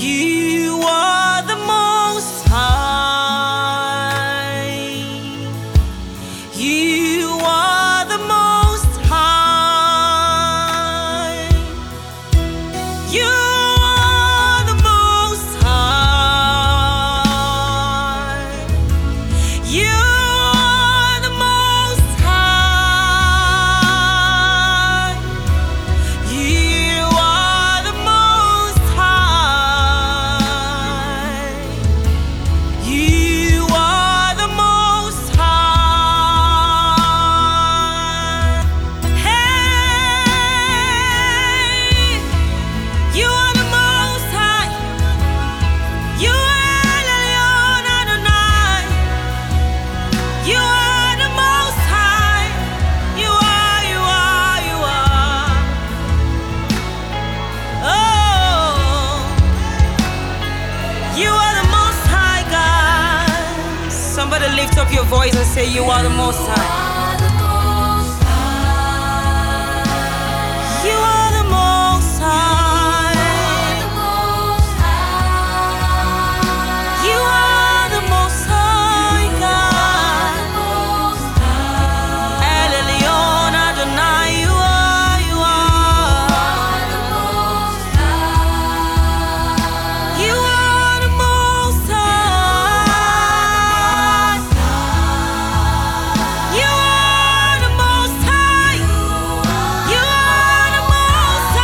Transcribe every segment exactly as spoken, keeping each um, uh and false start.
You are the Most High. You are the Most High. You are the Most High. You are the Most High. You are the Most High. You are the Most High. Hey, you are the Most High. You are Elyon Adonai. You are the Most High. You are, you are, you are. Oh, you are the Most High God. Somebody lift up your voice and say, you are the Most High. You are the Most High. You are the Most High God. El Elyon Adonai, you are, you are. You are the Most High. You are the Most High. You are the Most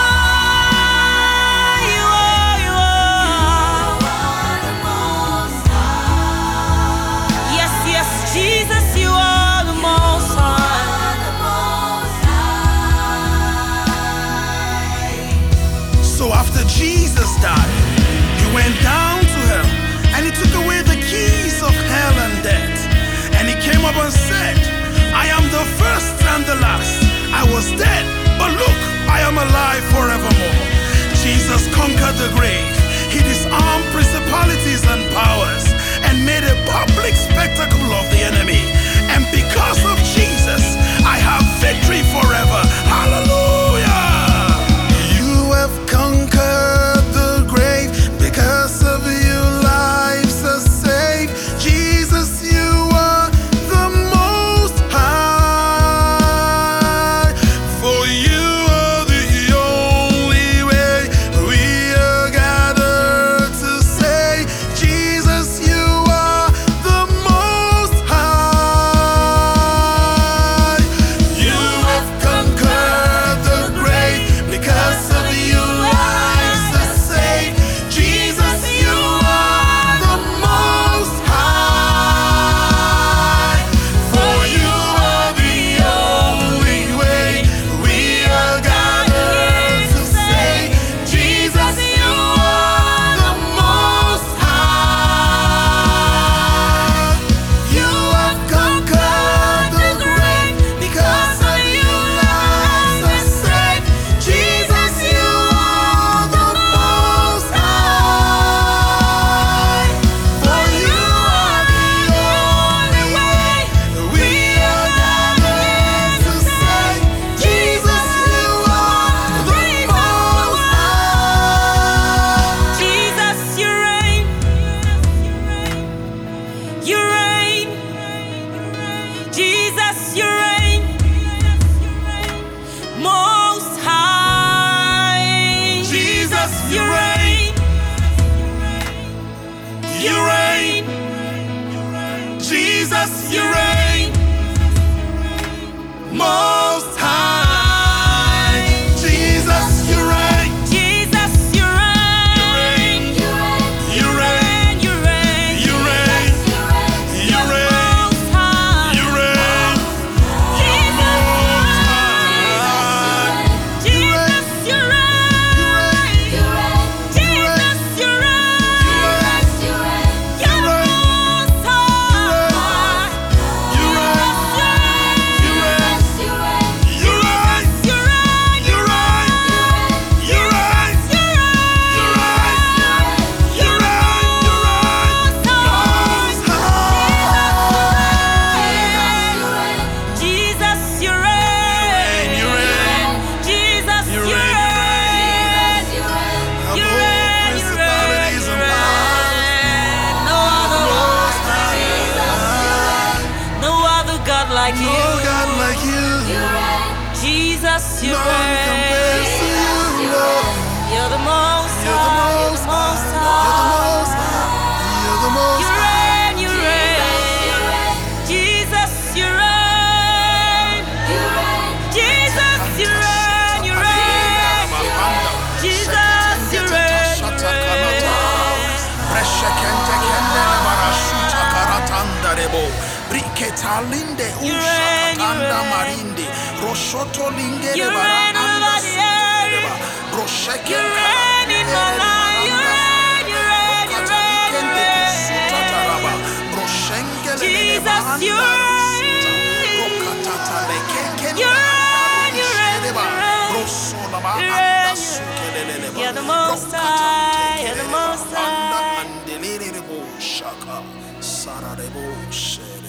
High. You are, you are. Yes, yes, Jesus, you are the Most High. So after Jesus died, he went down to hell and he took away the keys of hell and death. And he came up and said, I am the first and the last. I was dead, but look, I am alive forevermore. Jesus conquered the grave. He disarmed principalities and powers and made a public spectacle of the enemy. And because of Jesus, I have victory forever. Hallelujah! You have conquered the grave. Because of you, lives are saved. Jesus, you are the Most High. For you are the only way we are gathered Jesus, you None compares to reign. you, Lord. You're the most You're the high, you're most the most high. You're the high. most high. You're the most You high. reign, you reign. Jesus, you reign. Jesus, you reign, you reign. Jesus, you reign, you reign. Briketalinde You reign, you ushakatanda reign. marinde roshoto lingere You bara reign over anda the earth. rosheke You reign in my life. You reign, you reign, you reign, you reign. Jesus, you reign. You reign, you reign, you reign. You reign, you reign. You're the most high, you're the most high. Shaka Sararebo